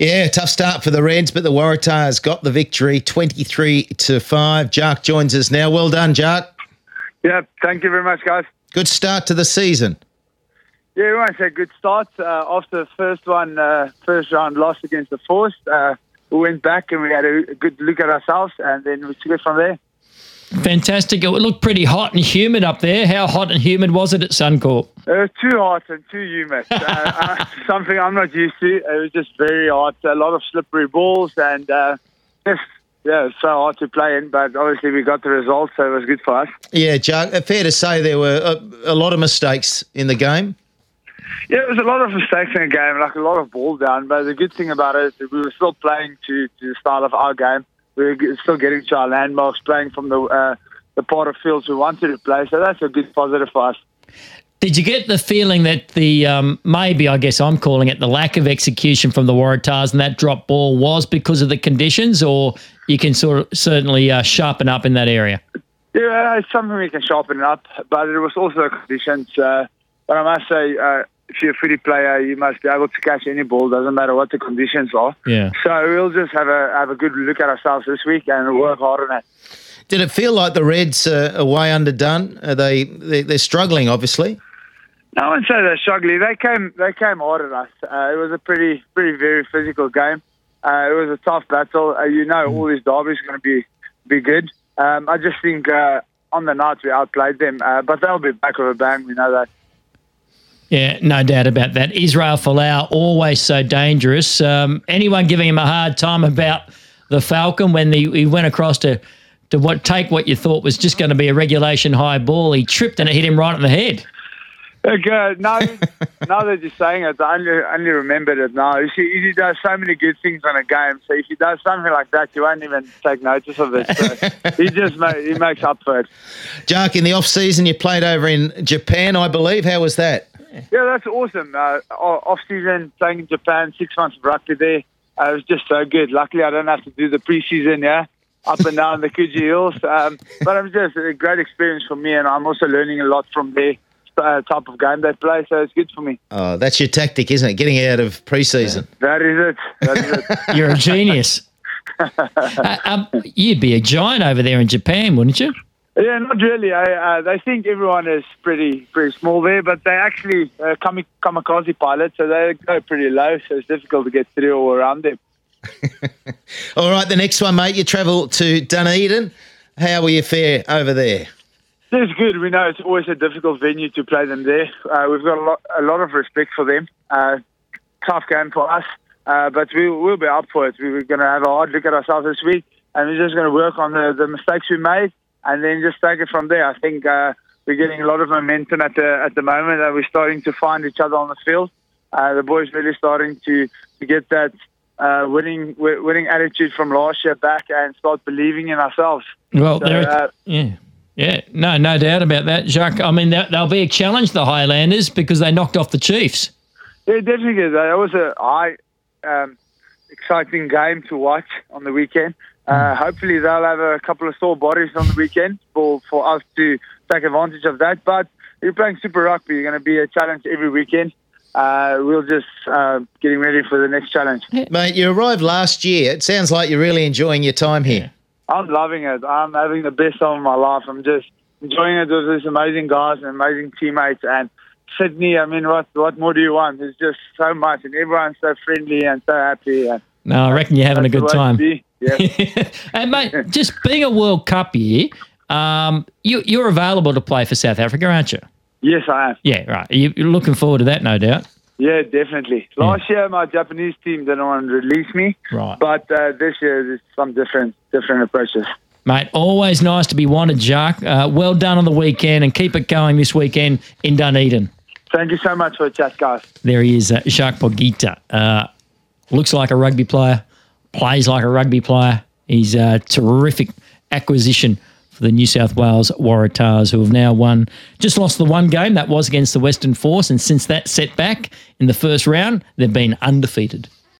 Yeah, tough start for the Reds, but the Waratahs got the victory 23-5. Jack joins us now. Well done, Jack. Yeah, thank you very much, guys. Good start to the season. Yeah, we want to say good start. After the first round loss against the Force, we went back and we had a good look at ourselves, and then we took it from there. Fantastic. It looked pretty hot and humid up there. How hot and humid was it at Suncorp? It was too hot and too humid. Something I'm not used to. It was just very hot. A lot of slippery balls and it's so hard to play in. But obviously we got the result, so it was good for us. Yeah, Jack, fair to say there were a lot of mistakes in the game. Yeah, there was a lot of mistakes in the game, like a lot of ball down. But the good thing about it is that we were still playing to the style of our game. We were still getting to our landmarks, playing from the part of fields we wanted to play. So that's a good positive for us. Did you get the feeling that the maybe, I guess I'm calling it, the lack of execution from the Waratahs and that drop ball was because of the conditions, or you can certainly sharpen up in that area? Yeah, it's something we can sharpen up, but it was also the conditions. But I must say, if you're a footy player, you must be able to catch any ball, doesn't matter what the conditions are. Yeah. So we'll just have a good look at ourselves this week and work hard on it. Did it feel like the Reds are way underdone? They're struggling, obviously. No, I wouldn't say they're struggling. They came hard at us. It was a pretty very physical game. It was a tough battle. All these derbies are going to be good. I just think on the night we outplayed them, but they'll be back with a bang. We know that. Yeah, no doubt about that. Israel Folau, always so dangerous. Anyone giving him a hard time about the Falcon when he went across to take what you thought was just going to be a regulation high ball, he tripped and it hit him right on the head. Okay, now that you're saying it, I only remembered it now. He does so many good things on a game, so if he does something like that, you won't even take notice of it. So he makes up for it. Jack, in the off-season, you played over in Japan, I believe. How was that? Yeah, that's awesome. Off-season, playing in Japan, 6 months of rugby there. It was just so good. Luckily, I don't have to do the pre-season, up and down the Coogee Hills. But it was just a great experience for me, and I'm also learning a lot from their type of game they play, so it's good for me. Oh, that's your tactic, isn't it? Getting out of pre-season. Yeah, that is it. You're a genius. You'd be a giant over there in Japan, wouldn't you? Yeah, not really. They think everyone is pretty small there, but they actually kamikaze pilots, so they go pretty low, so it's difficult to get through or around them. All right, the next one, mate. You travel to Dunedin. How will you fare over there? It's good. We know it's always a difficult venue to play them there. We've got a lot of respect for them. Tough game for us, but we'll be up for it. We're going to have a hard look at ourselves this week, and we're just going to work on the mistakes we made, and then just take it from there. I think we're getting a lot of momentum at the moment, and we're starting to find each other on the field. The boys really starting to get that winning attitude from last year back and start believing in ourselves. Well, no doubt about that, Jacques. I mean, they'll be a challenge, the Highlanders, because they knocked off the Chiefs. Yeah, definitely. That was a exciting game to watch on the weekend. Hopefully they'll have a couple of sore bodies on the weekend for us to take advantage of that. But you're playing Super Rugby. You're going to be a challenge every weekend. We'll just getting ready for the next challenge. Mate, you arrived last year. It sounds like you're really enjoying your time here. I'm loving it. I'm having the best time of my life. I'm just enjoying it with these amazing guys and amazing teammates. And Sydney, I mean, what more do you want? There's just so much, and everyone's so friendly and so happy. No, I reckon you're having a good time. Yeah. And, mate, just being a World Cup year, you're available to play for South Africa, aren't you? Yes, I am. Yeah, right. You're looking forward to that, no doubt. Yeah, definitely. Last year, my Japanese team didn't want to release me. Right. But this year, there's some different approaches. Mate, always nice to be wanted, Jacques. Well done on the weekend, and keep it going this weekend in Dunedin. Thank you so much for the chat, guys. There he is, Jacques Pogita. Looks like a rugby player, plays like a rugby player. He's a terrific acquisition for the New South Wales Waratahs, who have now lost the one game. That was against the Western Force, and since that setback in the first round, they've been undefeated.